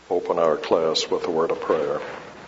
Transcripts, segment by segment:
open our class with a word of prayer.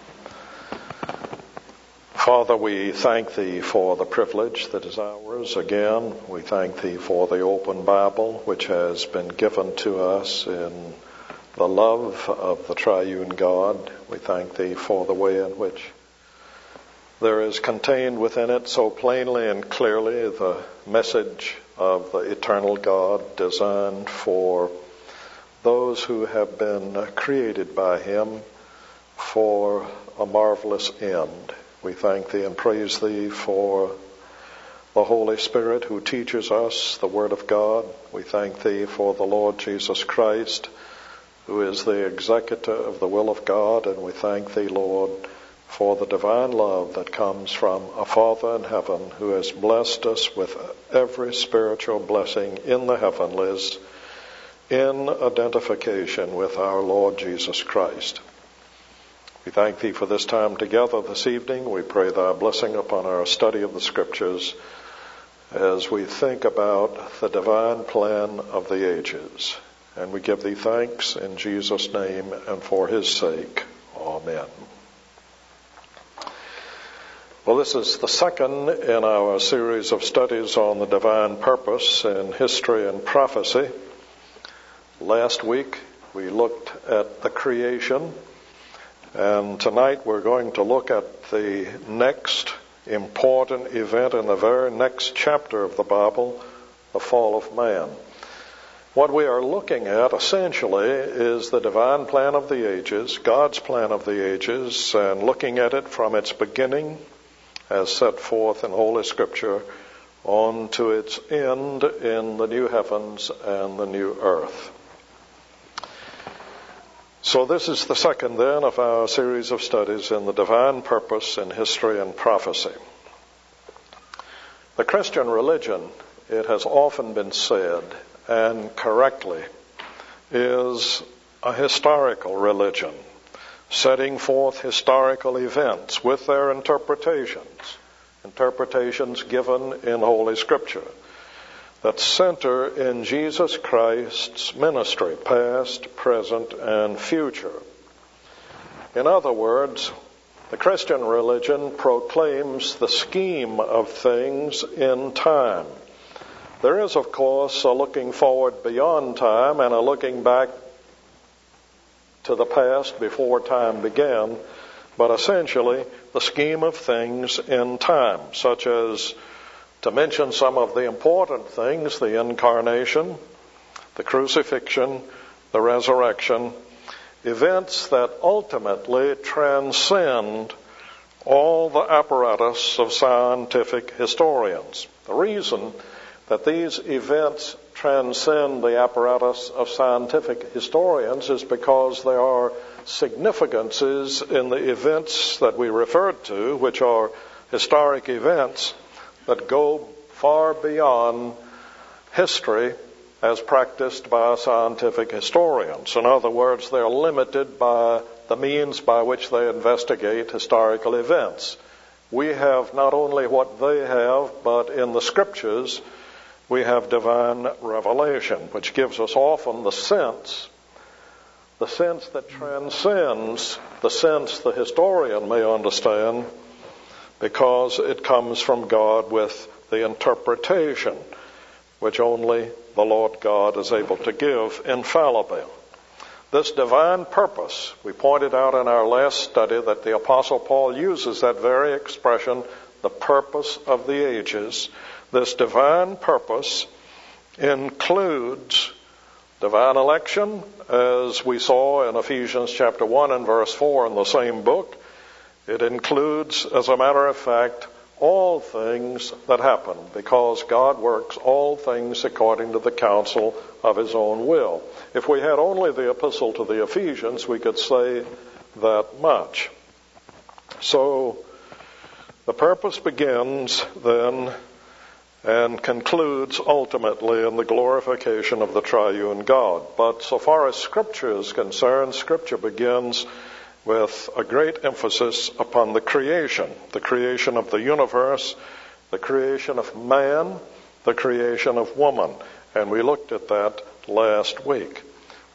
Father, we thank Thee for the privilege that is ours again. We thank Thee for the open Bible which has been given to us in the love of the triune God. We thank Thee for the way in which there is contained within it so plainly and clearly the message of the eternal God designed for those who have been created by Him for a marvelous end. We thank Thee and praise Thee for the Holy Spirit who teaches us the Word of God. We thank Thee for the Lord Jesus Christ, who is the executor of the will of God. And we thank Thee, Lord, for the divine love that comes from a Father in heaven who has blessed us with every spiritual blessing in the heavenlies in identification with our Lord Jesus Christ. We thank Thee for this time together this evening. We pray Thy blessing upon our study of the Scriptures as we think about the divine plan of the ages. And we give Thee thanks in Jesus' name and for His sake. Amen. Well, this is the second in our series of studies on the divine purpose in history and prophecy. Last week we looked at the creation. And tonight we're going to look at the next important event in the very next chapter of the Bible, the fall of man. What we are looking at essentially is the divine plan of the ages, God's plan of the ages, and looking at it from its beginning as set forth in Holy Scripture on to its end in the new heavens and the new earth. So this is the second then of our series of studies in the divine purpose in history and prophecy. The Christian religion, it has often been said, and correctly, is a historical religion, setting forth historical events with their interpretations given in Holy Scripture, that center in Jesus Christ's ministry, past, present, and future. In other words, the Christian religion proclaims the scheme of things in time. There is, of course, a looking forward beyond time and a looking back to the past before time began, but essentially the scheme of things in time, such as, to mention some of the important things, the incarnation, the crucifixion, the resurrection, events that ultimately transcend all the apparatus of scientific historians. The reason that these events transcend the apparatus of scientific historians is because there are significances in the events that we referred to, which are historic events that go far beyond history as practiced by scientific historians. In other words, they're limited by the means by which they investigate historical events. We have not only what they have, but in the Scriptures we have divine revelation, which gives us often the sense that transcends the sense the historian may understand, because it comes from God with the interpretation which only the Lord God is able to give infallibly. This divine purpose, we pointed out in our last study that the Apostle Paul uses that very expression, the purpose of the ages. This divine purpose includes divine election, as we saw in Ephesians chapter 1 and verse 4 in the same book. It includes, as a matter of fact, all things that happen, because God works all things according to the counsel of His own will. If we had only the epistle to the Ephesians, we could say that much. So the purpose begins then and concludes ultimately in the glorification of the triune God. But so far as Scripture is concerned, Scripture begins with a great emphasis upon the creation of the universe, the creation of man, the creation of woman. And we looked at that last week.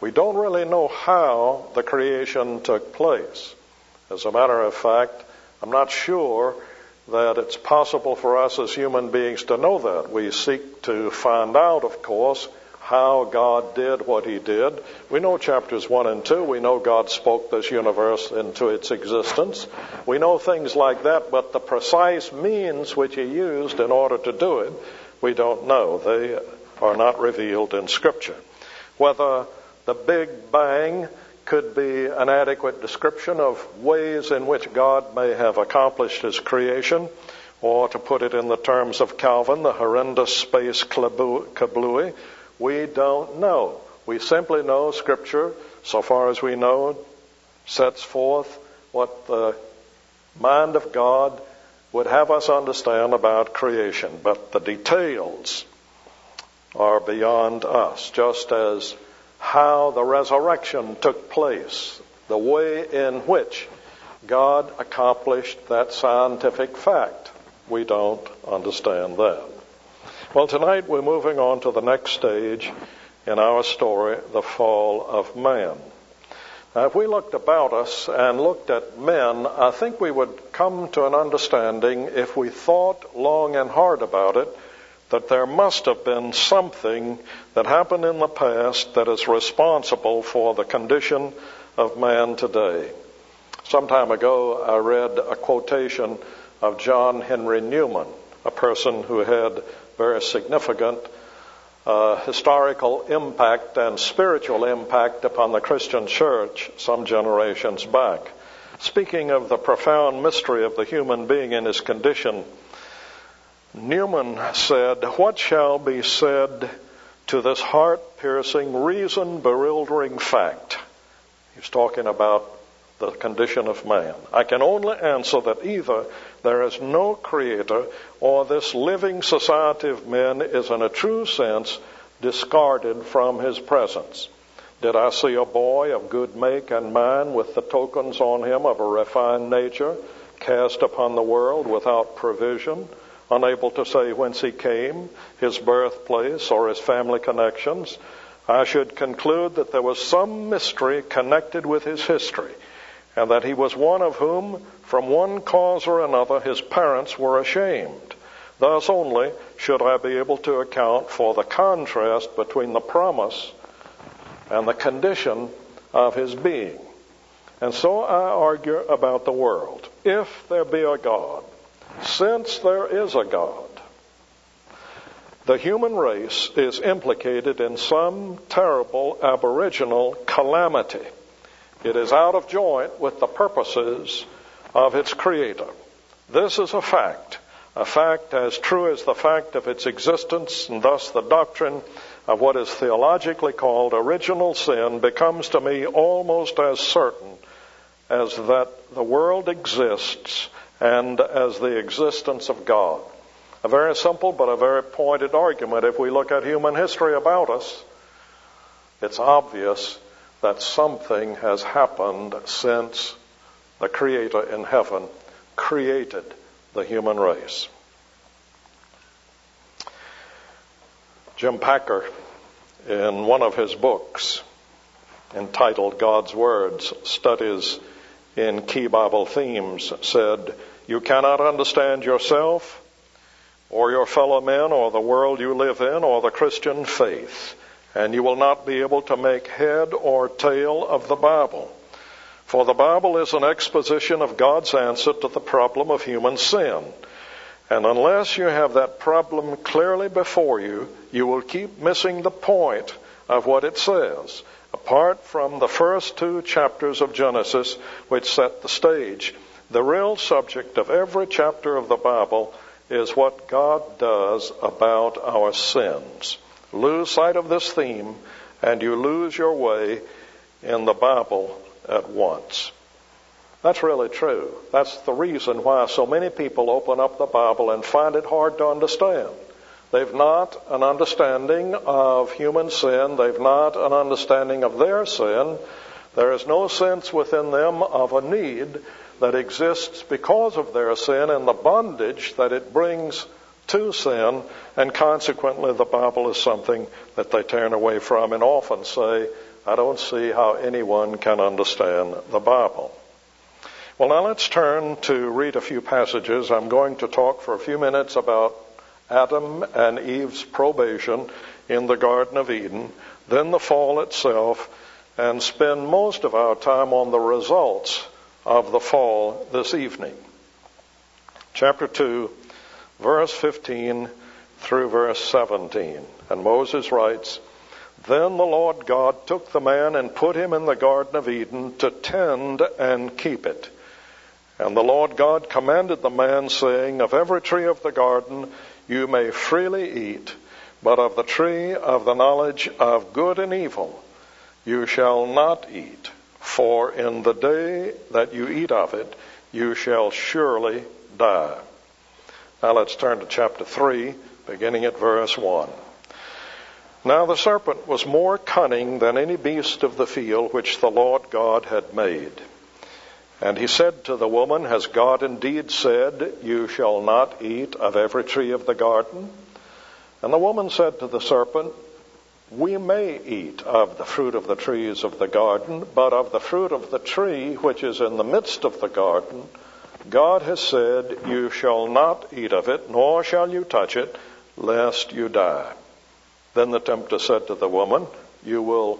We don't really know how the creation took place. As a matter of fact, I'm not sure that it's possible for us as human beings to know that. We seek to find out, of course, how God did what he did. We know chapters 1 and 2. We know God spoke this universe into its existence. We know things like that, but the precise means which he used in order to do it, we don't know. They are not revealed in Scripture. Whether the Big Bang could be an adequate description of ways in which God may have accomplished his creation, or to put it in the terms of Calvin, the horrendous space kablooey, we don't know. We simply know Scripture, so far as we know, sets forth what the mind of God would have us understand about creation. But the details are beyond us, just as how the resurrection took place, the way in which God accomplished that scientific fact. We don't understand that. Well, tonight we're moving on to the next stage in our story, the fall of man. Now, if we looked about us and looked at men, I think we would come to an understanding, if we thought long and hard about it, that there must have been something that happened in the past that is responsible for the condition of man today. Some time ago, I read a quotation of John Henry Newman, a person who had very significant historical impact and spiritual impact upon the Christian church some generations back. Speaking of the profound mystery of the human being and his condition, Newman said, "What shall be said to this heart-piercing, reason-bewildering fact?" He's talking about the condition of man. "I can only answer that either there is no creator, or this living society of men is in a true sense discarded from his presence. Did I see a boy of good make and mind, with the tokens on him of a refined nature, cast upon the world without provision, unable to say whence he came, his birthplace, or his family connections, I should conclude that there was some mystery connected with his history, and that he was one of whom, from one cause or another, his parents were ashamed. Thus only should I be able to account for the contrast between the promise and the condition of his being. And so I argue about the world. If there be a God, since there is a God, the human race is implicated in some terrible aboriginal calamity. It is out of joint with the purposes of its creator. This is a fact as true as the fact of its existence, and thus the doctrine of what is theologically called original sin becomes to me almost as certain as that the world exists and as the existence of God. A very simple but a very pointed argument. If we look at human history about us, it's obvious that something has happened since the Creator in heaven created the human race. Jim Packer, in one of his books entitled God's Words, Studies in Key Bible Themes, said, "You cannot understand yourself or your fellow men or the world you live in or the Christian faith, and you will not be able to make head or tail of the Bible. For the Bible is an exposition of God's answer to the problem of human sin. And unless you have that problem clearly before you, you will keep missing the point of what it says. Apart from the first 2 chapters of Genesis, which set the stage, the real subject of every chapter of the Bible is what God does about our sins. Lose sight of this theme, and you lose your way in the Bible at once." That's really true. That's the reason why so many people open up the Bible and find it hard to understand. They've not an understanding of human sin. They've not an understanding of their sin. There is no sense within them of a need that exists because of their sin and the bondage that it brings to sin, and consequently the Bible is something that they turn away from and often say, I don't see how anyone can understand the Bible. Well, now let's turn to read a few passages. I'm going to talk for a few minutes about Adam and Eve's probation in the Garden of Eden, then the fall itself, and spend most of our time on the results of the fall this evening. Chapter 2, verse 15 through verse 17. And Moses writes, "Then the Lord God took the man and put him in the Garden of Eden to tend and keep it. And the Lord God commanded the man, saying, Of every tree of the garden you may freely eat, but of the tree of the knowledge of good and evil you shall not eat, for in the day that you eat of it you shall surely die." Now let's turn to chapter 3, beginning at verse 1. "Now the serpent was more cunning than any beast of the field which the Lord God had made. And he said to the woman, Has God indeed said, You shall not eat of every tree of the garden? And the woman said to the serpent, We may eat of the fruit of the trees of the garden, but of the fruit of the tree which is in the midst of the garden, God has said, You shall not eat of it, nor shall you touch it, lest you die. Then the tempter said to the woman, You will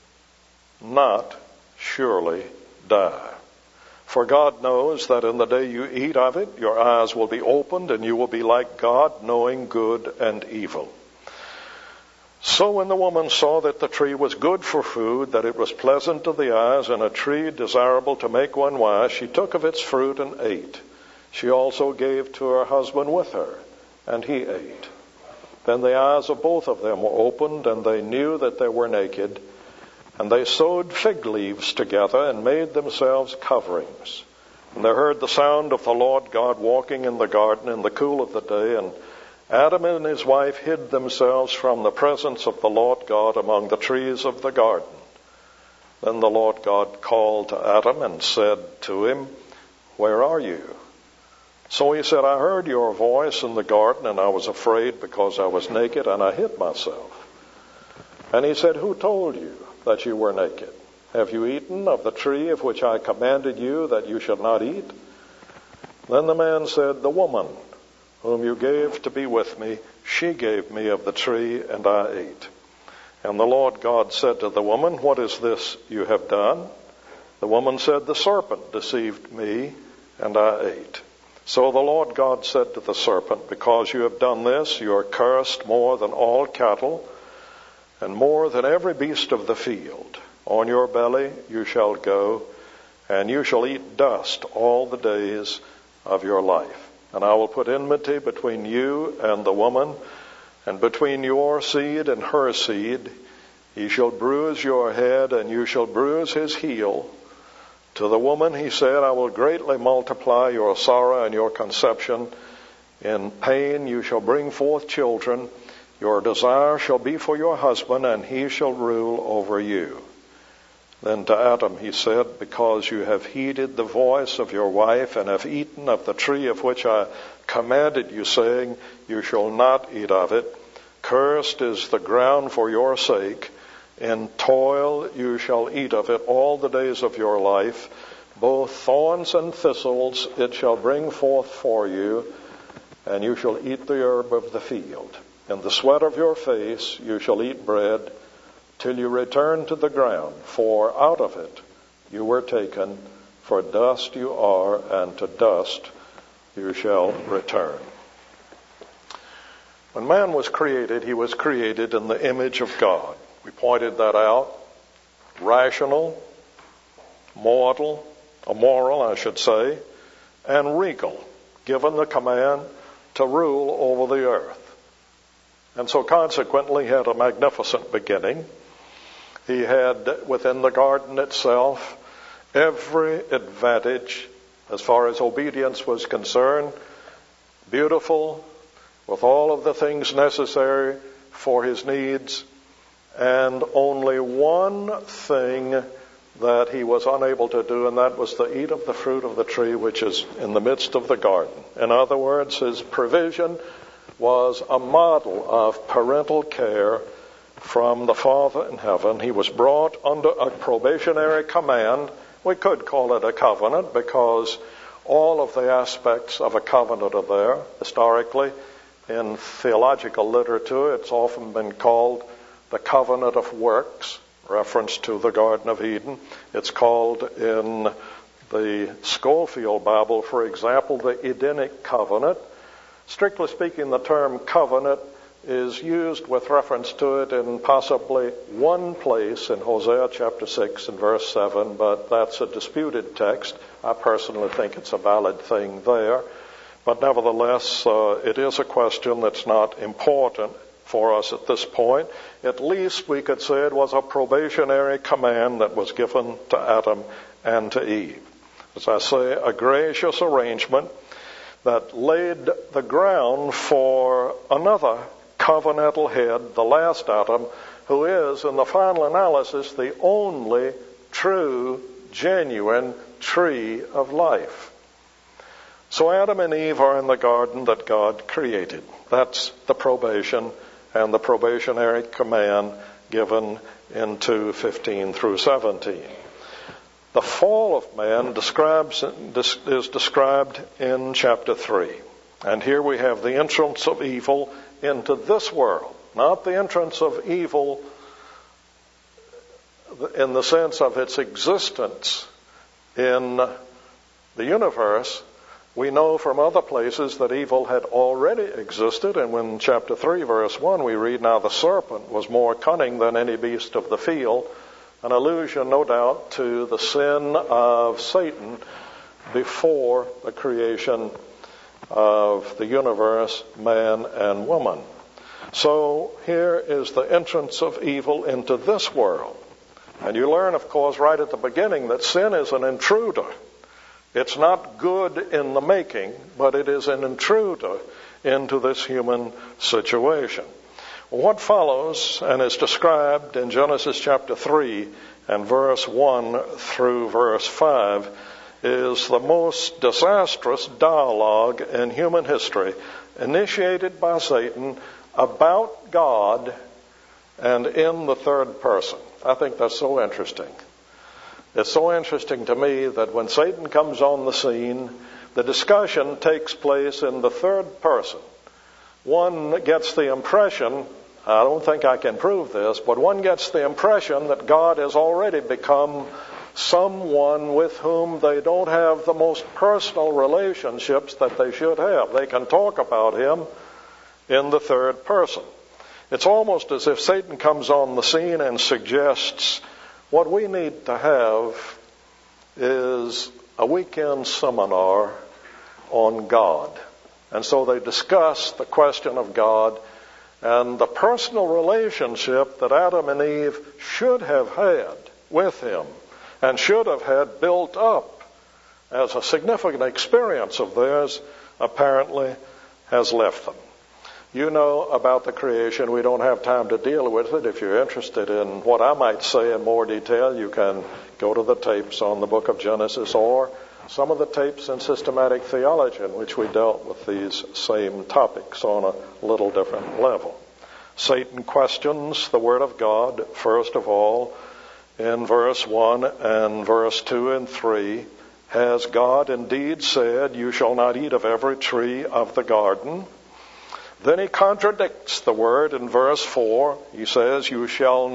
not surely die. For God knows that in the day you eat of it, your eyes will be opened, and you will be like God, knowing good and evil. So when the woman saw that the tree was good for food, that it was pleasant to the eyes, and a tree desirable to make one wise, she took of its fruit and ate. She also gave to her husband with her, and he ate. Then the eyes of both of them were opened, and they knew that they were naked. And they sewed fig leaves together and made themselves coverings. And they heard the sound of the Lord God walking in the garden in the cool of the day, and Adam and his wife hid themselves from the presence of the Lord God among the trees of the garden. Then the Lord God called to Adam and said to him, Where are you? So he said, I heard your voice in the garden, and I was afraid because I was naked, and I hid myself. And he said, Who told you that you were naked? Have you eaten of the tree of which I commanded you that you should not eat? Then the man said, The woman whom you gave to be with me, she gave me of the tree, and I ate. And the Lord God said to the woman, What is this you have done? The woman said, The serpent deceived me, and I ate. So the Lord God said to the serpent, Because you have done this, you are cursed more than all cattle, and more than every beast of the field. On your belly you shall go, and you shall eat dust all the days of your life. And I will put enmity between you and the woman, and between your seed and her seed. He shall bruise your head, and you shall bruise his heel. To the woman he said, I will greatly multiply your sorrow and your conception. In pain you shall bring forth children. Your desire shall be for your husband, and he shall rule over you. Then to Adam he said, Because you have heeded the voice of your wife, and have eaten of the tree of which I commanded you, saying, You shall not eat of it. Cursed is the ground for your sake. In toil you shall eat of it all the days of your life. Both thorns and thistles it shall bring forth for you, and you shall eat the herb of the field. In the sweat of your face you shall eat bread, till you return to the ground, for out of it you were taken, for dust you are, and to dust you shall return. When man was created, he was created in the image of God. We pointed that out. Rational, moral, I should say, and regal, given the command to rule over the earth. And so consequently he had a magnificent beginning. He had, within the garden itself, every advantage as far as obedience was concerned, beautiful, with all of the things necessary for his needs, and only one thing that he was unable to do, and that was to eat of the fruit of the tree which is in the midst of the garden. In other words, his provision was a model of parental care from the Father in heaven. He was brought under a probationary command. We could call it a covenant because all of the aspects of a covenant are there. Historically, in theological literature, it's often been called the covenant of works, reference to the Garden of Eden. It's called in the Schofield Bible, for example, the Edenic covenant. Strictly speaking, the term covenant is used with reference to it in possibly one place in Hosea chapter 6 and verse 7, but that's a disputed text. I personally think it's a valid thing there. But nevertheless, it is a question that's not important for us at this point. At least we could say it was a probationary command that was given to Adam and to Eve. As I say, a gracious arrangement that laid the ground for another covenantal head, the last Adam, who is, in the final analysis, the only true, genuine tree of life. So Adam and Eve are in the garden that God created. That's the probation and the probationary command given in 2:15 through 17. The fall of man is described in chapter 3. And here we have the entrance of evil into this world, not the entrance of evil in the sense of its existence in the universe. We know from other places that evil had already existed, and when chapter 3, verse 1, we read, "Now the serpent was more cunning than any beast of the field," an allusion, no doubt, to the sin of Satan before the creation of the universe, man and woman. So here is the entrance of evil into this world. And you learn, of course, right at the beginning that sin is an intruder. It's not good in the making, but it is an intruder into this human situation. What follows and is described in Genesis chapter 3 and verse 1 through verse 5 is the most disastrous dialogue in human history, initiated by Satan about God and in the third person. I think that's so interesting. It's so interesting to me that when Satan comes on the scene, the discussion takes place in the third person. One gets the impression, I don't think I can prove this, but one gets the impression that God has already become someone with whom they don't have the most personal relationships that they should have. They can talk about him in the third person. It's almost as if Satan comes on the scene and suggests what we need to have is a weekend seminar on God. And so they discuss the question of God and the personal relationship that Adam and Eve should have had with him and should have had built up as a significant experience of theirs, apparently has left them. You know about the creation. We don't have time to deal with it. If you're interested in what I might say in more detail, you can go to the tapes on the book of Genesis or some of the tapes in systematic theology in which we dealt with these same topics on a little different level. Satan questions the Word of God, first of all, in verse 1 and verse 2 and 3. Has God indeed said, "You shall not eat of every tree of the garden"? Then he contradicts the word in verse 4. He says, "You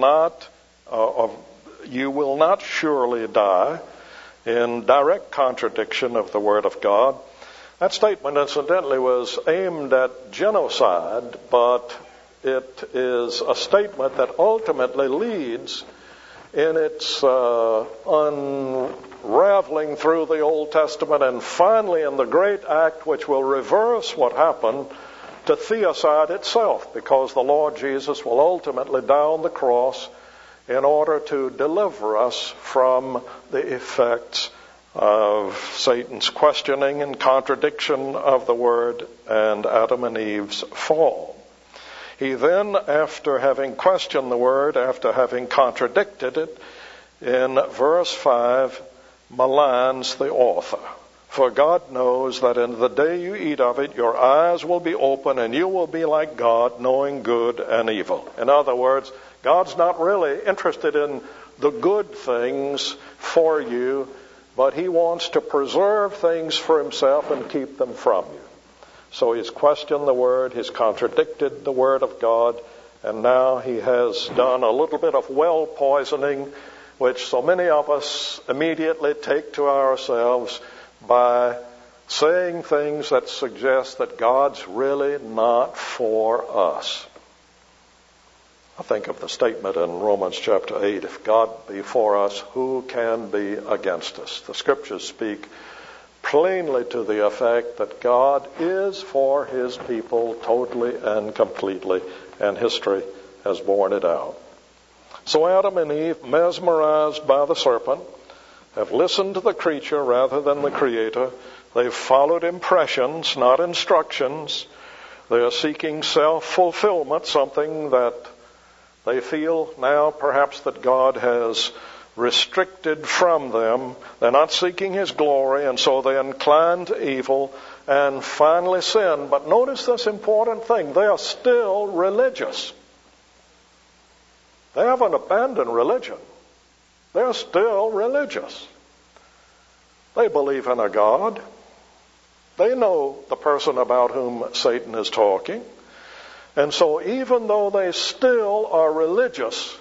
will not surely die," in direct contradiction of the Word of God. That statement, incidentally, was aimed at genocide, but it is a statement that ultimately leads in its unraveling through the Old Testament and finally in the great act which will reverse what happened to theocide itself, because the Lord Jesus will ultimately die on the cross in order to deliver us from the effects of Satan's questioning and contradiction of the Word and Adam and Eve's fall. He then, after having questioned the Word, after having contradicted it, in verse 5, maligns the author. For God knows that in the day you eat of it, your eyes will be open and you will be like God, knowing good and evil. In other words, God's not really interested in the good things for you, but He wants to preserve things for Himself and keep them from you. So He's questioned the Word, He's contradicted the Word of God, and now He has done a little bit of well poisoning, which so many of us immediately take to ourselves by saying things that suggest that God's really not for us. I think of the statement in Romans chapter 8, if God be for us, who can be against us? The Scriptures speak plainly to the effect that God is for His people totally and completely, and history has borne it out. So Adam and Eve, mesmerized by the serpent, have listened to the creature rather than the Creator. They've followed impressions, not instructions. They are seeking self-fulfillment, something that they feel now perhaps that God has restricted from them. They're not seeking His glory, and so they incline to evil and finally sin. But notice this important thing. They are still religious. They haven't abandoned religion. They're still religious. They believe in a God. They know the person about whom Satan is talking. And so even though they still are religious,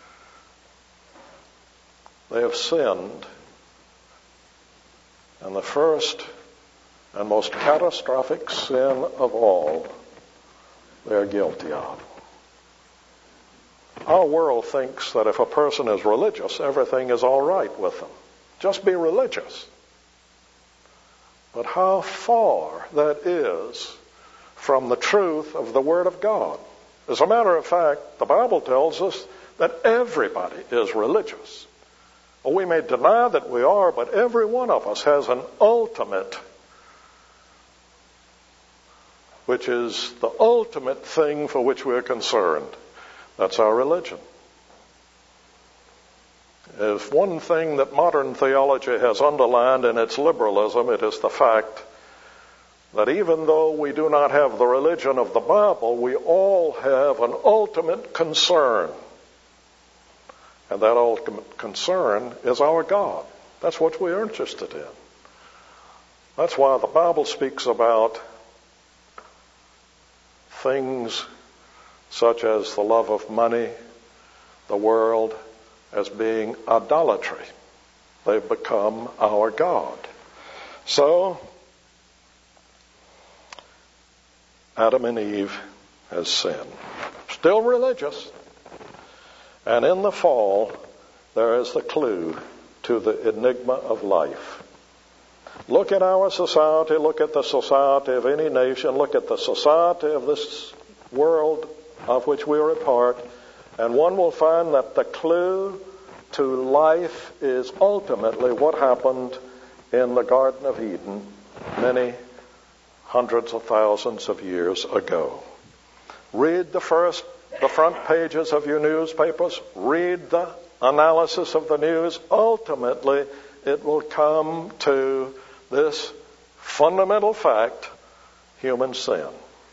they have sinned. And the first and most catastrophic sin of all, they're guilty of. Our world thinks that if a person is religious, everything is all right with them. Just be religious. But how far that is from the truth of the Word of God. As a matter of fact, the Bible tells us that everybody is religious. Well, we may deny that we are, but every one of us has an ultimate, which is the ultimate thing for which we are concerned. That's our religion. If one thing that modern theology has underlined in its liberalism, it is the fact that even though we do not have the religion of the Bible, we all have an ultimate concern. And that ultimate concern is our God. That's what we're interested in. That's why the Bible speaks about things such as the love of money, the world, as being idolatry. They've become our God. So, Adam and Eve has sinned. Still religious. And in the fall, there is the clue to the enigma of life. Look at our society, look at the society of any nation, look at the society of this world of which we are a part, and one will find that the clue to life is ultimately what happened in the Garden of Eden many hundreds of thousands of years ago. Read the front pages of your newspapers. Read the analysis of the news. Ultimately, it will come to this fundamental fact: human sin.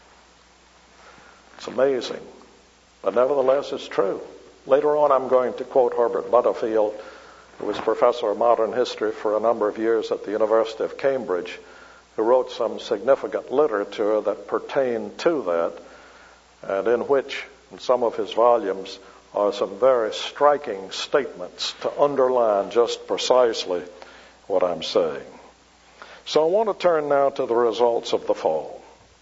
It's amazing, but nevertheless it's true. Later on I'm going to quote Herbert Butterfield, who was professor of modern history for a number of years at the University of Cambridge, who wrote some significant literature that pertained to that, and in which, in some of his volumes, are some very striking statements to underline just precisely what I'm saying. So I want to turn now to the results of the fall.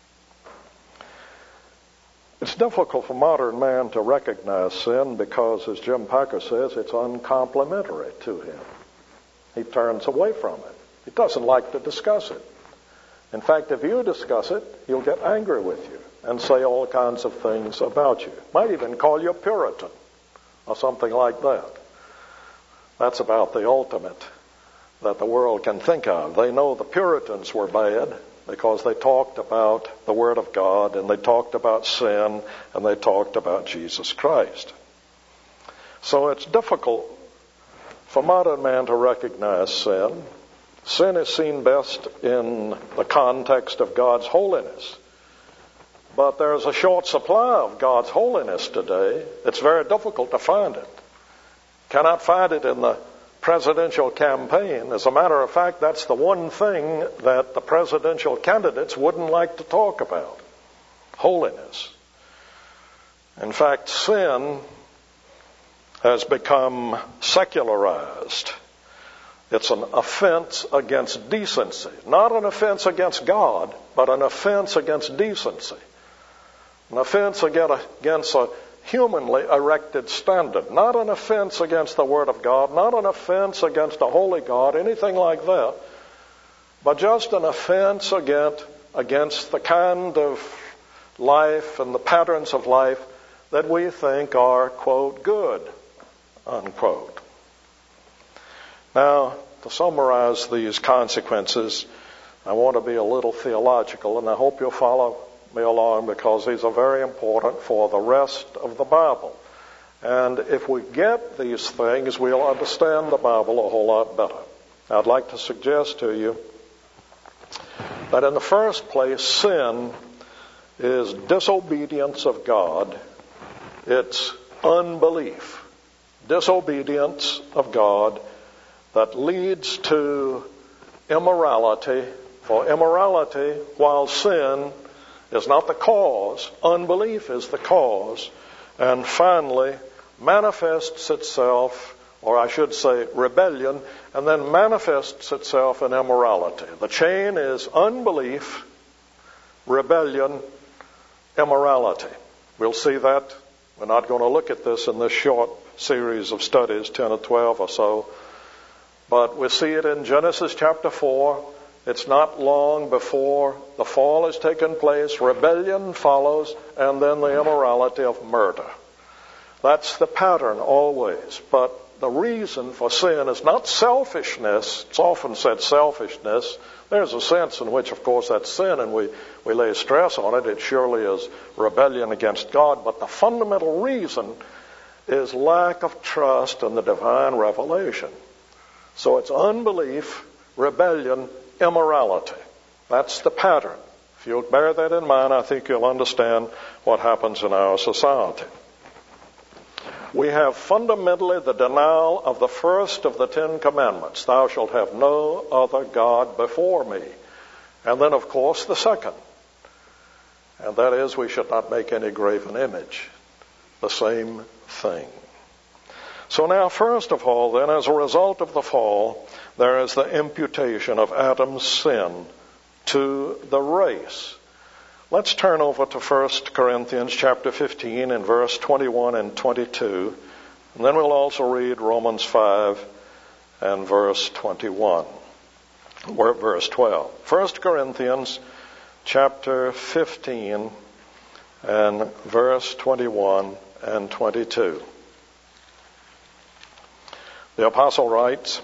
It's difficult for modern man to recognize sin because, as Jim Packer says, it's uncomplimentary to him. He turns away from it. He doesn't like to discuss it. In fact, if you discuss it, he'll get angry with you and say all kinds of things about you. Might even call you a Puritan or something like that. That's about the ultimate that the world can think of. They know the Puritans were bad because they talked about the Word of God, and they talked about sin, and they talked about Jesus Christ. So it's difficult for modern man to recognize sin. Sin is seen best in the context of God's holiness. But there's a short supply of God's holiness today. It's very difficult to find it. Cannot find it in the presidential campaign. As a matter of fact, that's the one thing that the presidential candidates wouldn't like to talk about. Holiness. In fact, sin has become secularized. It's an offense against decency. Not an offense against God, but an offense against decency. An offense against a humanly erected standard. Not an offense against the Word of God, not an offense against a holy God, anything like that, but just an offense against the kind of life and the patterns of life that we think are, quote, good, unquote. Now, to summarize these consequences, I want to be a little theological, and I hope you'll follow me along because these are very important for the rest of the Bible. And if we get these things, we'll understand the Bible a whole lot better. I'd like to suggest to you that in the first place, sin is disobedience of God. It's unbelief. Disobedience of God that leads to immorality. For immorality, while sin is not the cause, unbelief is the cause, and finally manifests itself, or I should say rebellion, and then manifests itself in immorality. The chain is unbelief, rebellion, immorality. We'll see that. We're not going to look at this in this short series of studies, 10 or 12 or so, but we see it in Genesis chapter 4. It's not long before the fall has taken place, rebellion follows, and then the immorality of murder. That's the pattern always. But the reason for sin is not selfishness. It's often said selfishness. There's a sense in which, of course, that's sin, and we lay stress on it. It surely is rebellion against God. But the fundamental reason is lack of trust in the divine revelation. So it's unbelief, rebellion, immorality. That's the pattern. If you'll bear that in mind, I think you'll understand what happens in our society. We have fundamentally the denial of the first of the 10 commandments. Thou shalt have no other God before me. And then, of course, the second. And that is, we should not make any graven image. The same thing. So now, first of all, then, as a result of the fall, there is the imputation of Adam's sin to the race. Let's turn over to 1 Corinthians chapter 15 and verse 21 and 22. And then we'll also read Romans 5 and verse 21. Or verse 12. 1 Corinthians chapter 15 and verse 21 and 22. The apostle writes,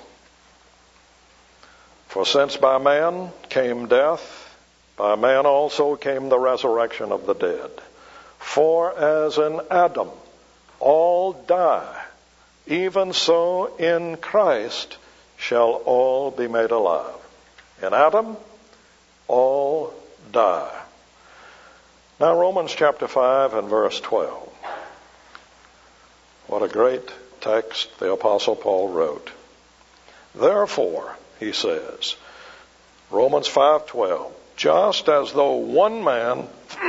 For since by man came death, by man also came the resurrection of the dead. For as in Adam all die, even so in Christ shall all be made alive. In Adam, all die. Now Romans chapter 5 and verse 12. What a great text the Apostle Paul wrote. Therefore, he says, Romans 5:12, just as through one man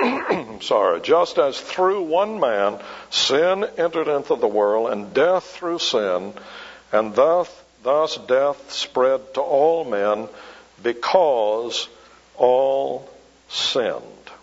sin entered into the world, and death through sin, and thus death spread to all men, because all sinned.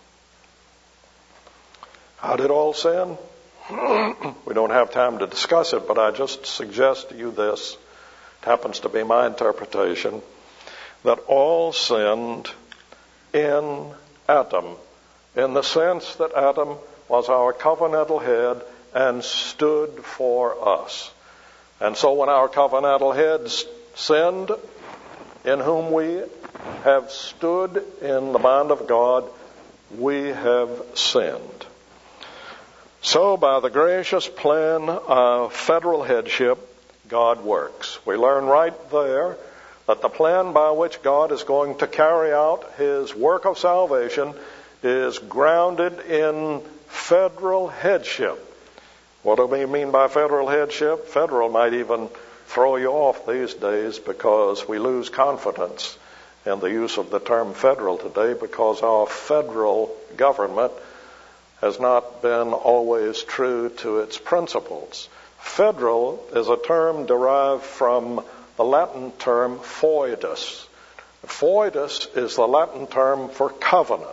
How did all sin? We don't have time to discuss it, but I just suggest to you this. It happens to be my interpretation, that all sinned in Adam, in the sense that Adam was our covenantal head and stood for us. And so when our covenantal head sinned, in whom we have stood in the mind of God, we have sinned. So by the gracious plan of federal headship, God works. We learn right there that the plan by which God is going to carry out his work of salvation is grounded in federal headship. What do we mean by federal headship? Federal might even throw you off these days because we lose confidence in the use of the term federal today because our federal government has not been always true to its principles. Federal is a term derived from the Latin term foedus. Foedus is the Latin term for covenant.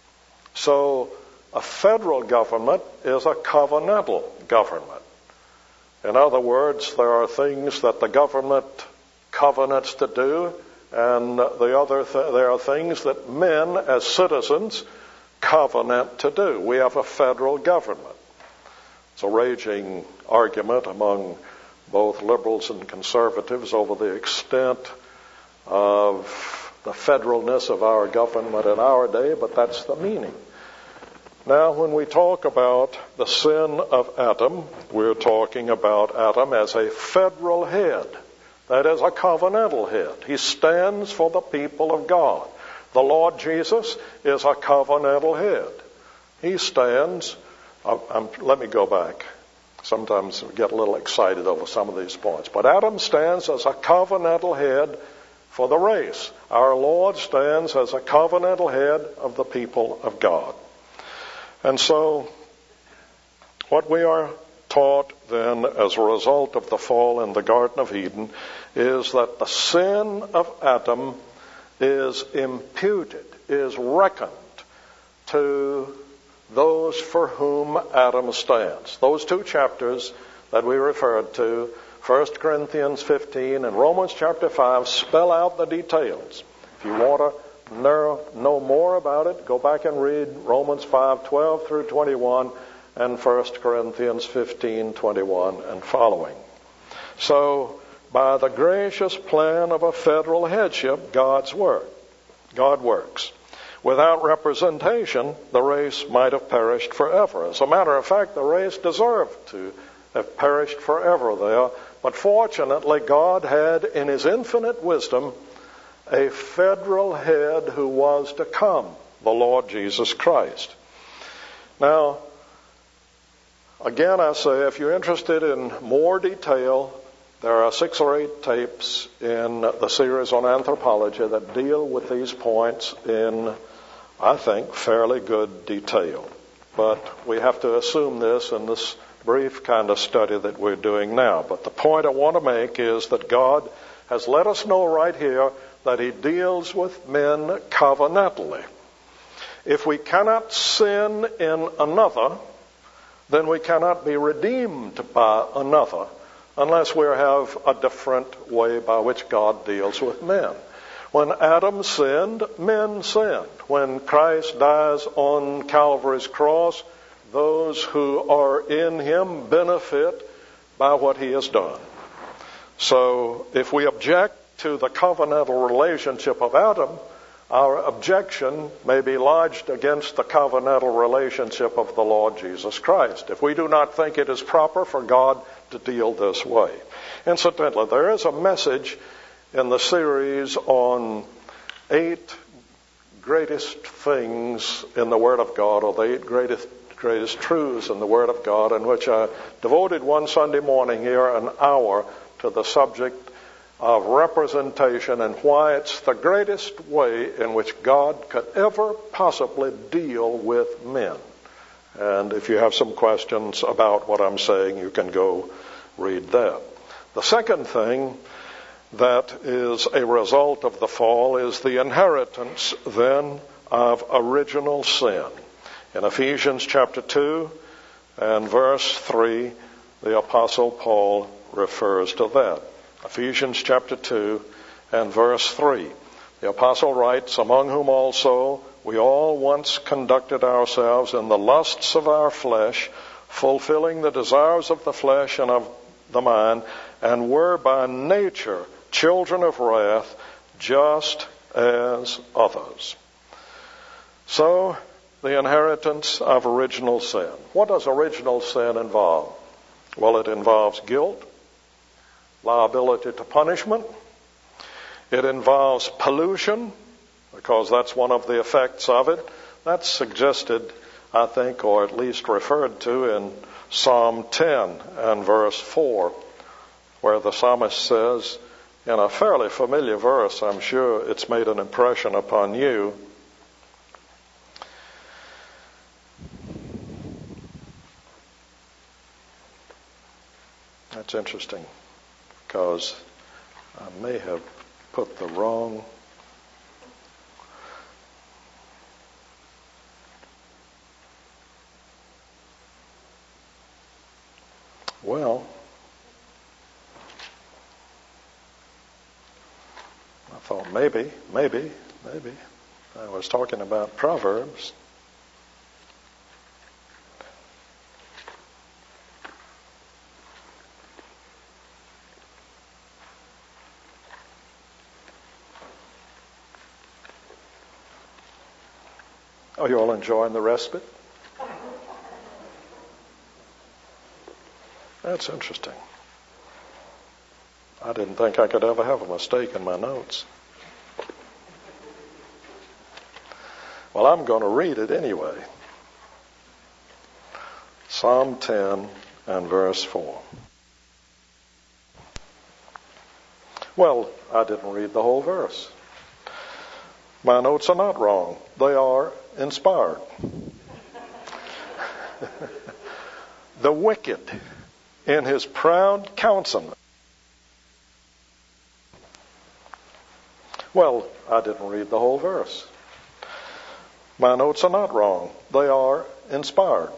So a federal government is a covenantal government. In other words, there are things that the government covenants to do, and there are things that men as citizens covenant to do. We have a federal government. It's a raging argument among both liberals and conservatives over the extent of the federalness of our government in our day, but that's the meaning. Now, when we talk about the sin of Adam, we're talking about Adam as a federal head. That is, a covenantal head. He stands for the people of God. The Lord Jesus is a covenantal head. He stands, let me go back. Sometimes we get a little excited over some of these points. But Adam stands as a covenantal head for the race. Our Lord stands as a covenantal head of the people of God. And so, what we are taught then as a result of the fall in the Garden of Eden is that the sin of Adam is imputed, is reckoned to those for whom Adam stands. Those two chapters that we referred to, 1 Corinthians 15 and Romans chapter 5, spell out the details. If you want to know more about it, go back and read Romans 5:12 through 21 and 1 Corinthians 15:21 and following. So, by the gracious plan of a federal headship, God works. Without representation, the race might have perished forever. As a matter of fact, the race deserved to have perished forever there. But fortunately, God had, in his infinite wisdom, a federal head who was to come, the Lord Jesus Christ. Now, again I say, if you're interested in more detail, there are 6 or 8 tapes in the series on anthropology that deal with these points in, I think, fairly good detail. But we have to assume this in this brief kind of study that we're doing now. But the point I want to make is that God has let us know right here that he deals with men covenantally. If we cannot sin in another, then we cannot be redeemed by another unless we have a different way by which God deals with men. When Adam sinned, men sinned. When Christ dies on Calvary's cross, those who are in him benefit by what he has done. So if we object to the covenantal relationship of Adam, our objection may be lodged against the covenantal relationship of the Lord Jesus Christ, if we do not think it is proper for God to deal this way. Incidentally, there is a message in the series on 8 greatest things in the Word of God, or the 8 greatest truths in the Word of God, in which I devoted one Sunday morning here an hour to the subject of representation and why it's the greatest way in which God could ever possibly deal with men. And if you have some questions about what I'm saying, you can go read that. The second thing that is a result of the fall is the inheritance then of original sin. In Ephesians chapter 2 and verse 3, the Apostle Paul refers to that. Ephesians chapter 2 and verse 3. The apostle writes, among whom also we all once conducted ourselves in the lusts of our flesh, fulfilling the desires of the flesh and of the mind, and were by nature children of wrath, just as others. So, the inheritance of original sin. What does original sin involve? Well, it involves guilt, liability to punishment. It involves pollution, because that's one of the effects of it. That's suggested, I think, or at least referred to in Psalm 10 and verse 4, where the psalmist says, in a fairly familiar verse, I'm sure it's made an impression upon you, that's interesting, because I may have put the wrong... Well, I thought maybe I was talking about Proverbs. Are you all enjoying the respite? That's interesting. I didn't think I could ever have a mistake in my notes. Well, I'm going to read it anyway. Psalm 10 and verse 4. Well, I didn't read the whole verse. My notes are not wrong. They are inspired. The wicked in his proud countenance. Well, I didn't read the whole verse. My notes are not wrong. They are inspired.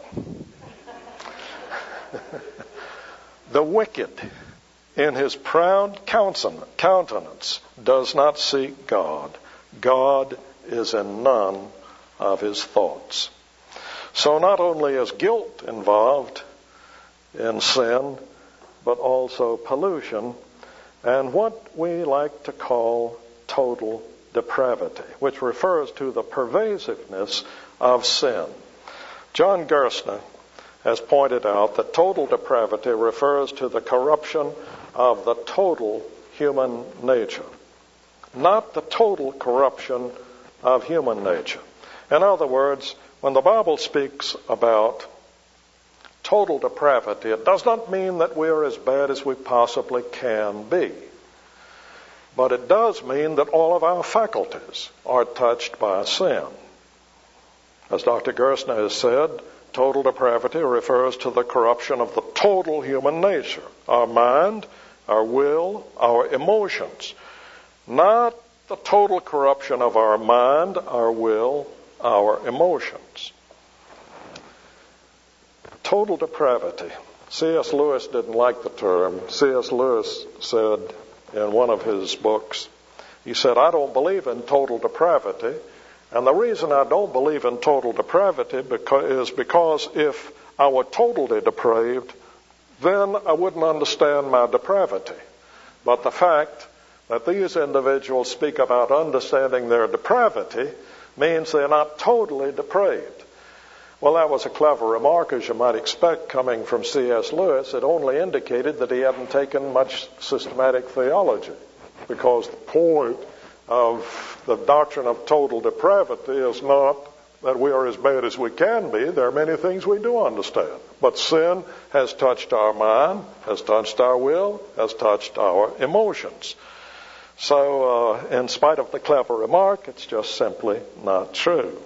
The wicked in his proud countenance does not seek God. God is in none of his thoughts. So not only is guilt involved in sin, but also pollution and what we like to call total depravity, which refers to the pervasiveness of sin. John Gerstner has pointed out that total depravity refers to the corruption of the total human nature, not the total corruption of human nature. In other words, when the Bible speaks about total depravity, it does not mean that we are as bad as we possibly can be. But it does mean that all of our faculties are touched by sin. As Dr. Gerstner has said, total depravity refers to the corruption of the total human nature, our mind, our will, our emotions. Not the total corruption of our mind, our will, our emotions. Total depravity. C.S. Lewis didn't like the term. C.S. Lewis said in one of his books, he said, I don't believe in total depravity. And the reason I don't believe in total depravity is because if I were totally depraved, then I wouldn't understand my depravity. But the fact that these individuals speak about understanding their depravity means they're not totally depraved. Well, that was a clever remark, as you might expect, coming from C.S. Lewis. It only indicated that he hadn't taken much systematic theology, because the point of the doctrine of total depravity is not that we are as bad as we can be. There are many things we do understand. But sin has touched our mind, has touched our will, has touched our emotions. So, in spite of the clever remark, it's just simply not true.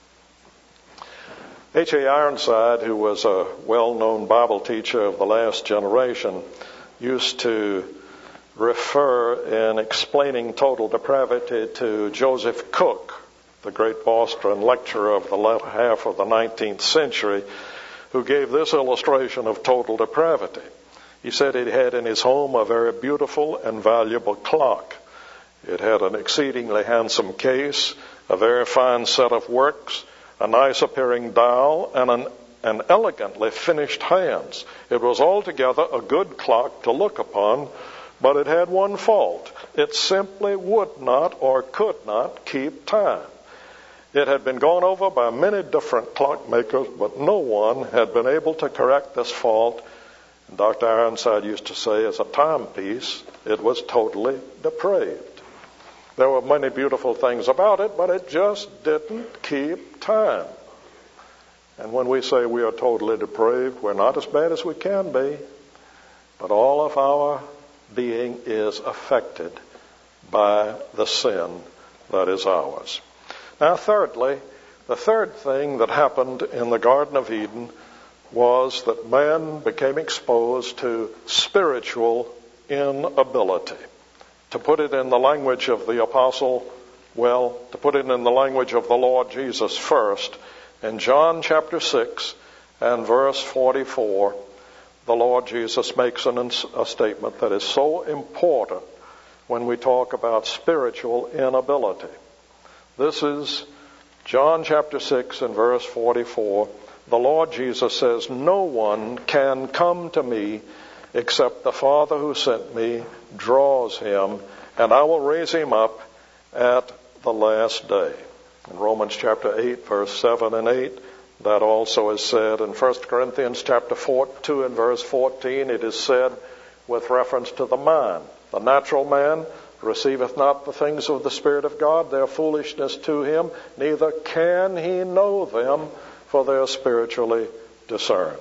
H.A. Ironside, who was a well-known Bible teacher of the last generation, used to refer in explaining total depravity to Joseph Cook, the great Boston lecturer of the latter half of the 19th century, who gave this illustration of total depravity. He said he had in his home a very beautiful and valuable clock. It had an exceedingly handsome case, a very fine set of works, a nice appearing dial, and an elegantly finished hands. It was altogether a good clock to look upon, but it had one fault. It simply would not or could not keep time. It had been gone over by many different clockmakers, but no one had been able to correct this fault. And Dr. Ironside used to say, as a timepiece, it was totally depraved. There were many beautiful things about it, but it just didn't keep time. And when we say we are totally depraved, we're not as bad as we can be, but all of our being is affected by the sin that is ours. Now, thirdly, the third thing that happened in the Garden of Eden was that man became exposed to spiritual inability. To put it in the language of the apostle, to put it in the language of the Lord Jesus first, in John chapter 6 and verse 44, the Lord Jesus makes a statement that is so important when we talk about spiritual inability. This is John chapter 6 and verse 44. The Lord Jesus says, "No one can come to me except the Father who sent me draws him, and I will raise him up at the last day." In Romans chapter 8, verse 7 and 8, that also is said. In 1 Corinthians chapter 2 and verse 14, it is said with reference to the mind. The natural man receiveth not the things of the Spirit of God, their foolishness to him, neither can he know them, for they are spiritually discerned.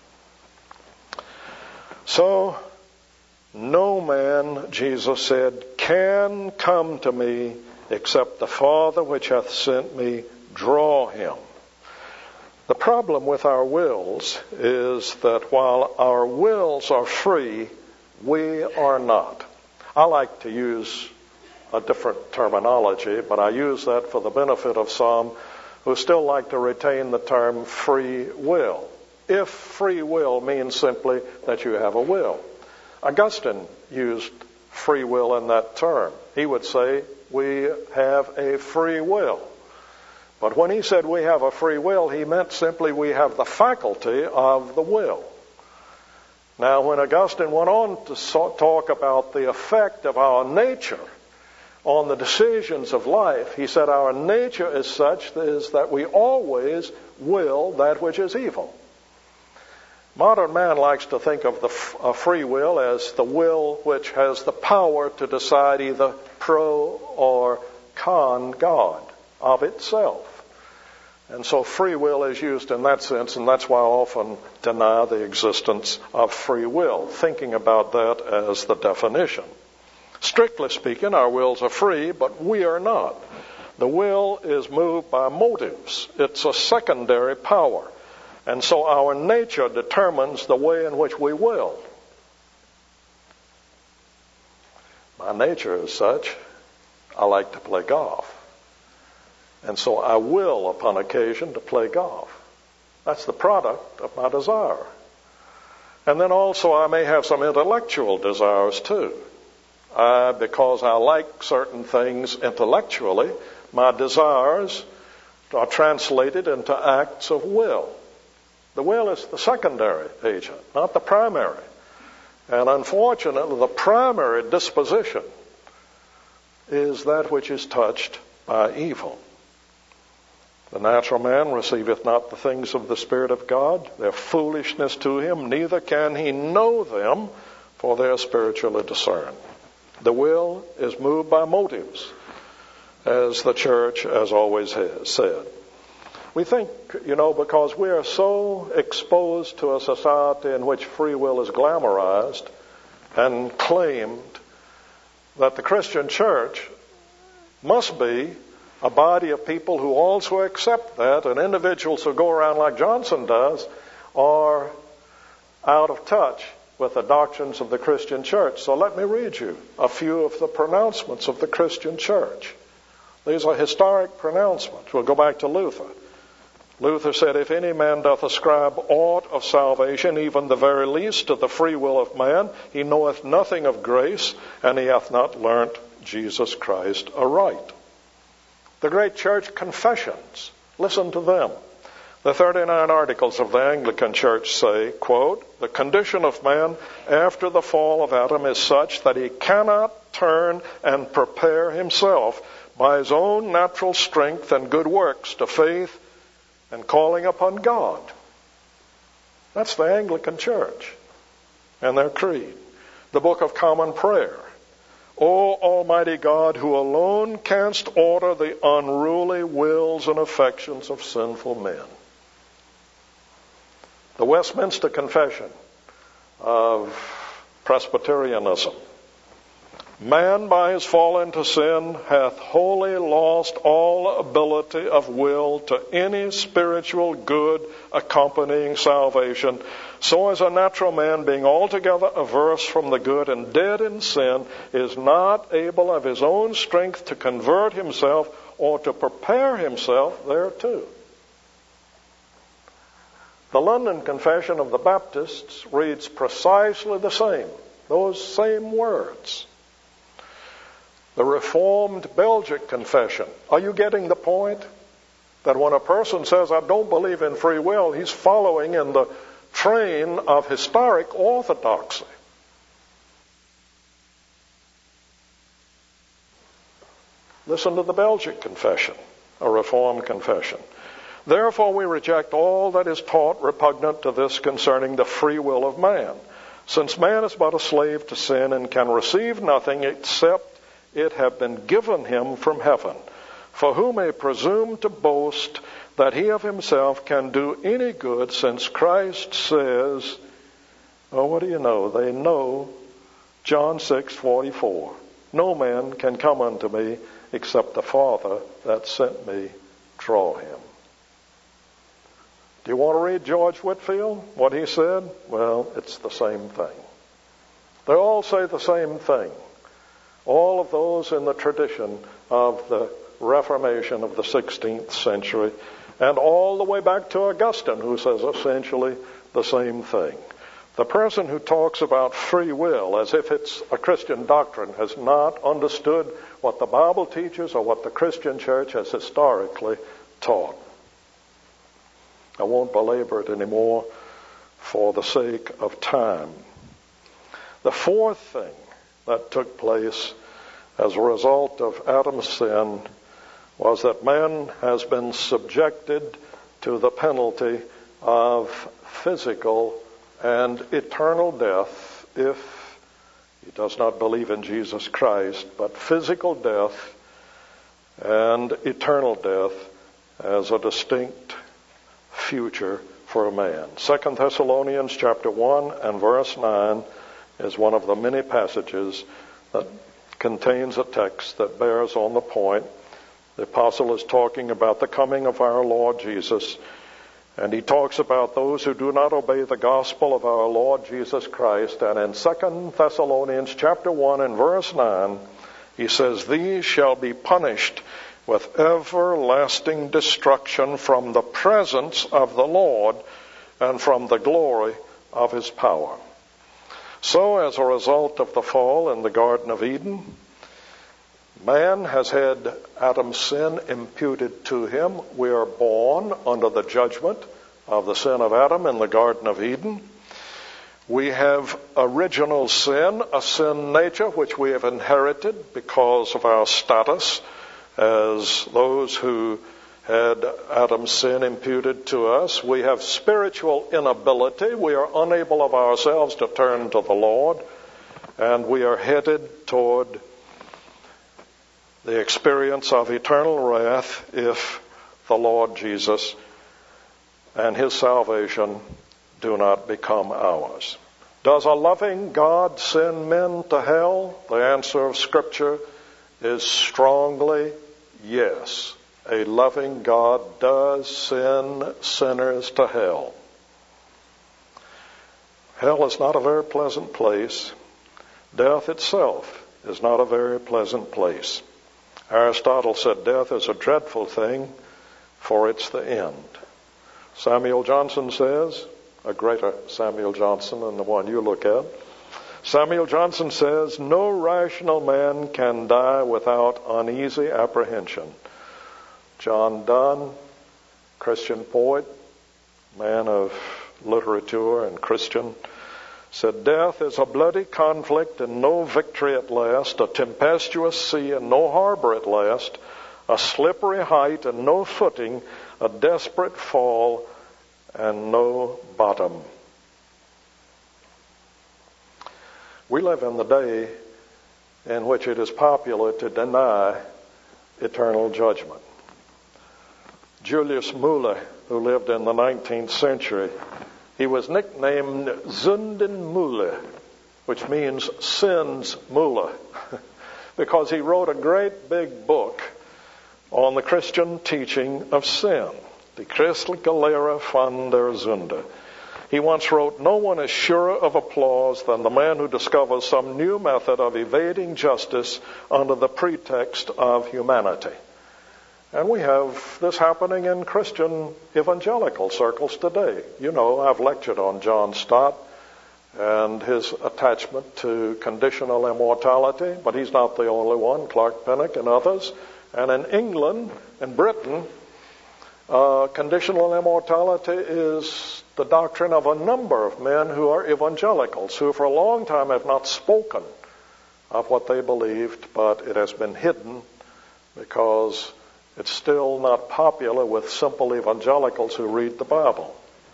So, no man, Jesus said, can come to me except the Father which hath sent me draw him. The problem with our wills is that while our wills are free, we are not. I like to use a different terminology, but I use that for the benefit of some who still like to retain the term free will. If free will means simply that you have a will. Augustine used free will in that term. He would say we have a free will. But when he said we have a free will, he meant simply we have the faculty of the will. Now, when Augustine went on to talk about the effect of our nature on the decisions of life, he said our nature is such that we always will that which is evil. Modern man likes to think of the free will as the will which has the power to decide either pro or con God of itself. And so free will is used in that sense, and that's why I often deny the existence of free will, thinking about that as the definition. Strictly speaking, our wills are free, but we are not. The will is moved by motives. It's a secondary power. And so our nature determines the way in which we will. My nature is such, I like to play golf. And so I will, upon occasion, to play golf. That's the product of my desire. And then also I may have some intellectual desires too. Because I like certain things intellectually, my desires are translated into acts of will. The will is the secondary agent, not the primary. And unfortunately, the primary disposition is that which is touched by evil. The natural man receiveth not the things of the Spirit of God, their foolishness to him, neither can he know them, for they are spiritually discerned. The will is moved by motives, as the church has always has said. We think, because we are so exposed to a society in which free will is glamorized and claimed, that the Christian church must be a body of people who also accept that, and individuals who go around like Johnson does are out of touch with the doctrines of the Christian church. So let me read you a few of the pronouncements of the Christian church. These are historic pronouncements. We'll go back to Luther. Luther said, "If any man doth ascribe aught of salvation, even the very least, to the free will of man, he knoweth nothing of grace, and he hath not learnt Jesus Christ aright." The great church confessions, listen to them. The 39 Articles of the Anglican Church say, quote, "The condition of man after the fall of Adam is such that he cannot turn and prepare himself by his own natural strength and good works to faith and calling upon God." That's the Anglican Church and their creed. The Book of Common Prayer. O Almighty God, who alone canst order the unruly wills and affections of sinful men. The Westminster Confession of Presbyterianism. Man by his fall into sin hath wholly lost all ability of will to any spiritual good accompanying salvation, so as a natural man, being altogether averse from the good and dead in sin, is not able of his own strength to convert himself or to prepare himself thereto. The London Confession of the Baptists reads precisely the same, those same words. The Reformed Belgic Confession. Are you getting the point? That when a person says, I don't believe in free will, he's following in the train of historic orthodoxy. Listen to the Belgic Confession, a Reformed confession. Therefore we reject all that is taught repugnant to this concerning the free will of man, since man is but a slave to sin and can receive nothing except it have been given him from heaven. For who may presume to boast that he of himself can do any good, since Christ says, oh, what do you know? They know John 6:44. No man can come unto me except the Father that sent me draw him. Do you want to read George Whitefield, what he said? Well, it's the same thing. They all say the same thing. All of those in the tradition of the Reformation of the 16th century, and all the way back to Augustine, who says essentially the same thing. The person who talks about free will as if it's a Christian doctrine has not understood what the Bible teaches or what the Christian church has historically taught. I won't belabor it anymore for the sake of time. The fourth thing that took place as a result of Adam's sin was that man has been subjected to the penalty of physical and eternal death if he does not believe in Jesus Christ, but physical death and eternal death as a distinct future for a man. 2 Thessalonians chapter 1 and verse 9 is one of the many passages that contains a text that bears on the point. The apostle is talking about the coming of our Lord Jesus, and he talks about those who do not obey the gospel of our Lord Jesus Christ. And in 2 Thessalonians chapter 1 and verse 9, he says, these shall be punished with everlasting destruction from the presence of the Lord and from the glory of his power. So, as a result of the fall in the Garden of Eden, man has had Adam's sin imputed to him. We are born under the judgment of the sin of Adam in the Garden of Eden. We have original sin, a sin nature which we have inherited because of our status as those who had Adam's sin imputed to us. We have spiritual inability. We are unable of ourselves to turn to the Lord, and we are headed toward the experience of eternal wrath if the Lord Jesus and his salvation do not become ours. Does a loving God send men to hell? The answer of Scripture is strongly yes. A loving God does send sinners to hell. Hell is not a very pleasant place. Death itself is not a very pleasant place. Aristotle said death is a dreadful thing, for it's the end. Samuel Johnson says, a greater Samuel Johnson than the one you look at, Samuel Johnson says, no rational man can die without uneasy apprehension. John Donne, Christian poet, man of literature and Christian, said, death is a bloody conflict and no victory at last, a tempestuous sea and no harbor at last, a slippery height and no footing, a desperate fall and no bottom. We live in the day in which it is popular to deny eternal judgment. Julius Müller, who lived in the 19th century, he was nicknamed Sündenmüller, which means sins Müller, because he wrote a great big book on the Christian teaching of sin, Die christliche Lehre von der Sünde. He once wrote, "No one is surer of applause than the man who discovers some new method of evading justice under the pretext of humanity." And we have this happening in Christian evangelical circles today. You know, I've lectured on John Stott and his attachment to conditional immortality, but he's not the only one, Clark Pinnock and others. And in England and Britain, conditional immortality is the doctrine of a number of men who are evangelicals, who for a long time have not spoken of what they believed, but it has been hidden because it's still not popular with simple evangelicals who read the Bible.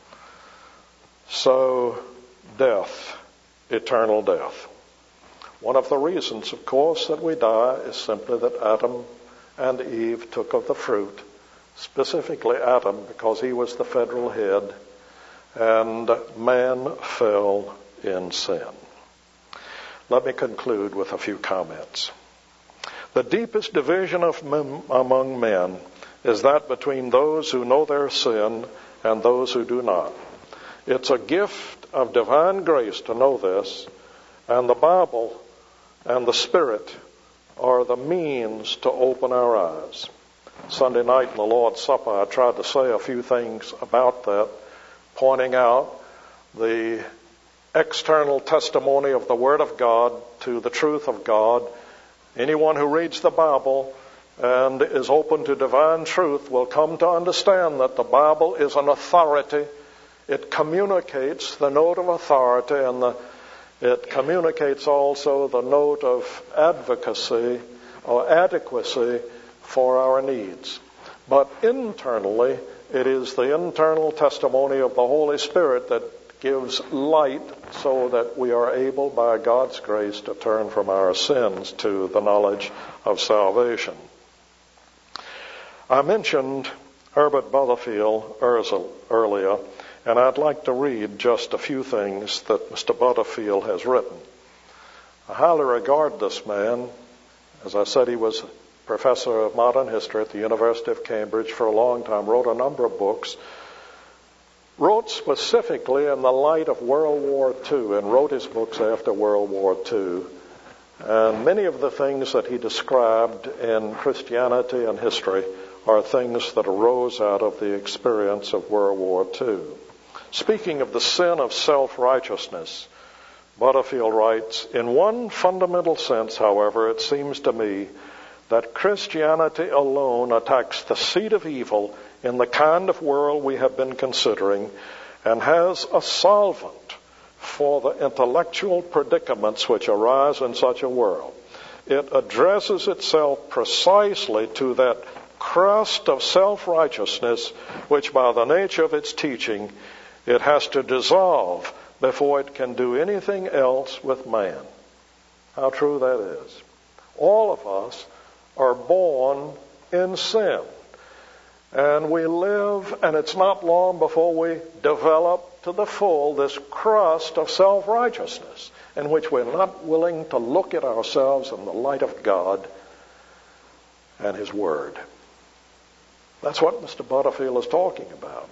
So, death, eternal death. One of the reasons, of course, that we die is simply that Adam and Eve took of the fruit, specifically Adam, because he was the federal head, and man fell in sin. Let me conclude with a few comments. The deepest division among men is that between those who know their sin and those who do not. It's a gift of divine grace to know this, and the Bible and the Spirit are the means to open our eyes. Sunday night in the Lord's Supper, I tried to say a few things about that, pointing out the external testimony of the Word of God to the truth of God. Anyone who reads the Bible and is open to divine truth will come to understand that the Bible is an authority. It communicates the note of authority, and it communicates also the note of advocacy or adequacy for our needs. But internally, it is the internal testimony of the Holy Spirit that gives light so that we are able, by God's grace, to turn from our sins to the knowledge of salvation. I mentioned Herbert Butterfield earlier, and I'd like to read just a few things that Mr. Butterfield has written. I highly regard this man. As I said, he was professor of modern history at the University of Cambridge for a long time, wrote a number of books, wrote specifically in the light of World War II, and wrote his books after World War II. And many of the things that he described in Christianity and history are things that arose out of the experience of World War II. Speaking of the sin of self-righteousness, Butterfield writes, "In one fundamental sense, however, it seems to me that Christianity alone attacks the seed of evil in the kind of world we have been considering, and has a solvent for the intellectual predicaments which arise in such a world. It addresses itself precisely to that crust of self-righteousness which, by the nature of its teaching, it has to dissolve before it can do anything else with man." How true that is. All of us are born in sin. And we live, and it's not long before we develop to the full this crust of self-righteousness in which we're not willing to look at ourselves in the light of God and His Word. That's what Mr. Butterfield is talking about.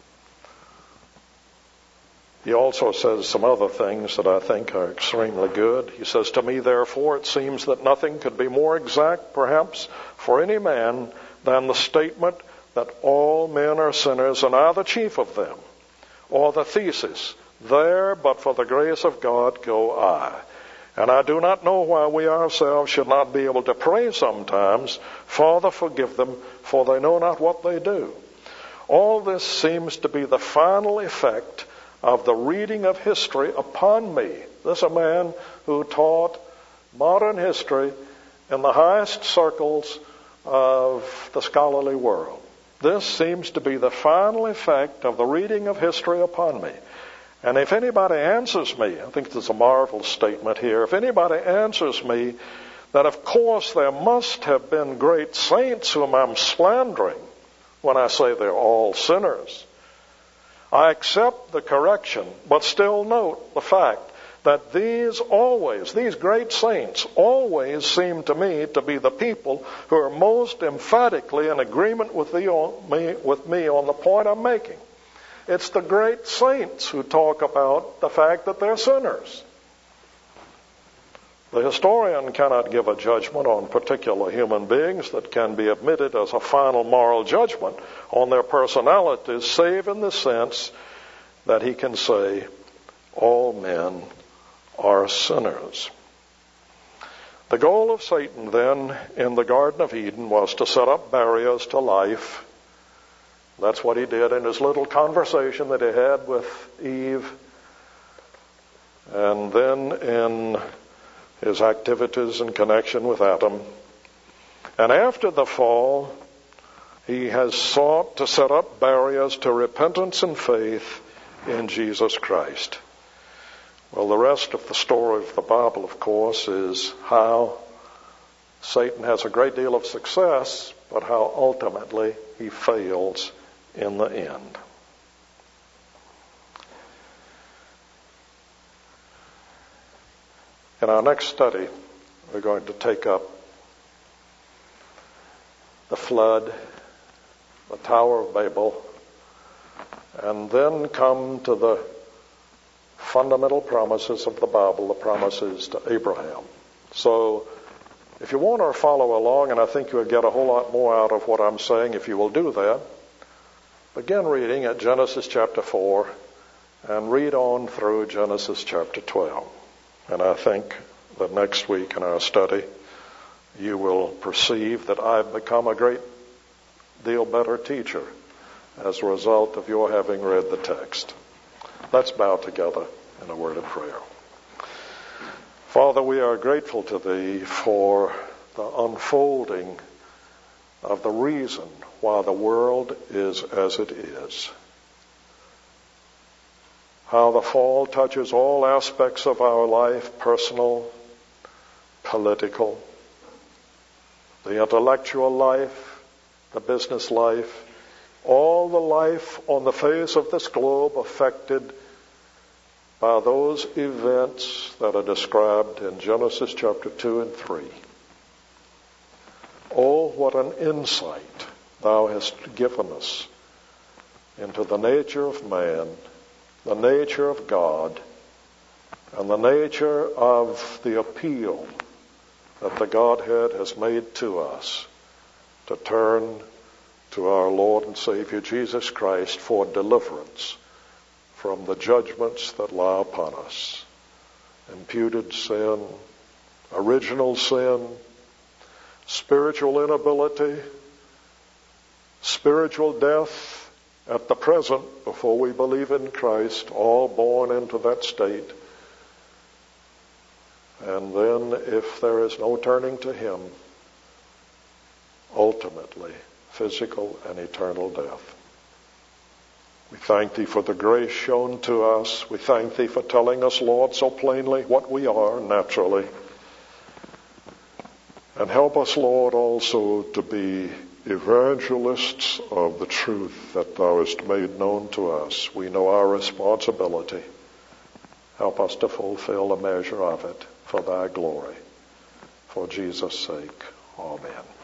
He also says some other things that I think are extremely good. He says, "To me, therefore, it seems that nothing could be more exact, perhaps, for any man than the statement that all men are sinners and I the chief of them, or the thesis, there, but for the grace of God, go I. And I do not know why we ourselves should not be able to pray sometimes, Father, forgive them, for they know not what they do." All this seems to be the final effect of the reading of history upon me. This is a man who taught modern history in the highest circles of the scholarly world. This seems to be the final effect of the reading of history upon me. And if anybody answers me, I think there's a marvelous statement here, if anybody answers me that of course there must have been great saints whom I'm slandering when I say they're all sinners, I accept the correction, but still note the fact that these great saints always seem to me to be the people who are most emphatically in agreement with me on the point I'm making. It's the great saints who talk about the fact that they're sinners. The historian cannot give a judgment on particular human beings that can be admitted as a final moral judgment on their personalities, save in the sense that he can say, all men are sinners. The goal of Satan then in the Garden of Eden was to set up barriers to life. That's what he did in his little conversation that he had with Eve, and then in his activities in connection with Adam. And after the fall, he has sought to set up barriers to repentance and faith in Jesus Christ. Well, the rest of the story of the Bible, of course, is how Satan has a great deal of success, but how ultimately he fails in the end. In our next study, we're going to take up the flood, the Tower of Babel, and then come to the fundamental promises of the Bible, the promises to Abraham. So, if you want to follow along, and I think you'll get a whole lot more out of what I'm saying if you will do that, begin reading at Genesis chapter 4 and read on through Genesis chapter 12. And I think that next week in our study, you will perceive that I've become a great deal better teacher as a result of your having read the text. Let's bow together in a word of prayer. Father, we are grateful to Thee for the unfolding of the reason why the world is as it is. How the fall touches all aspects of our life, personal, political, the intellectual life, the business life, all the life on the face of this globe affected by those events that are described in Genesis chapter 2 and 3. Oh, what an insight Thou hast given us into the nature of man, the nature of God, and the nature of the appeal that the Godhead has made to us to turn to our Lord and Savior Jesus Christ for deliverance from the judgments that lie upon us. Imputed sin, original sin, spiritual inability, spiritual death at the present before we believe in Christ, all born into that state. And then if there is no turning to Him, ultimately physical and eternal death. We thank Thee for the grace shown to us. We thank Thee for telling us, Lord, so plainly what we are naturally. And help us, Lord, also to be evangelists of the truth that Thou hast made known to us. We know our responsibility. Help us to fulfill a measure of it for Thy glory. For Jesus' sake, amen.